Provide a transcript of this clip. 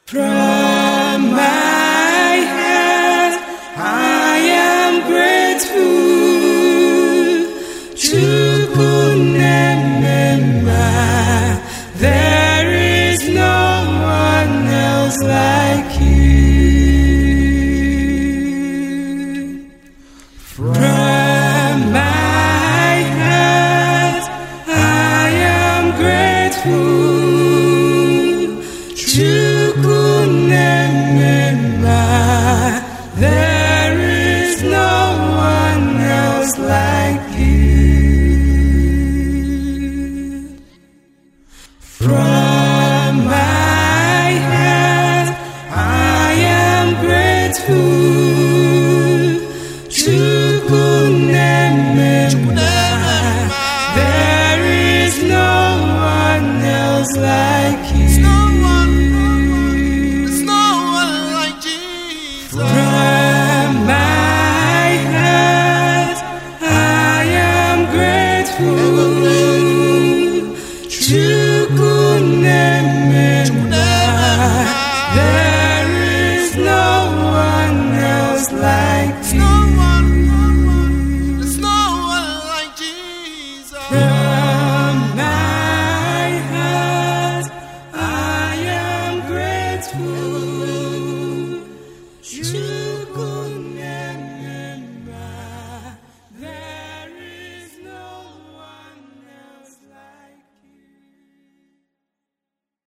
From my heart, I am grateful to Kunememba. There is no one else like you. From my heart, I am grateful to Kunememba.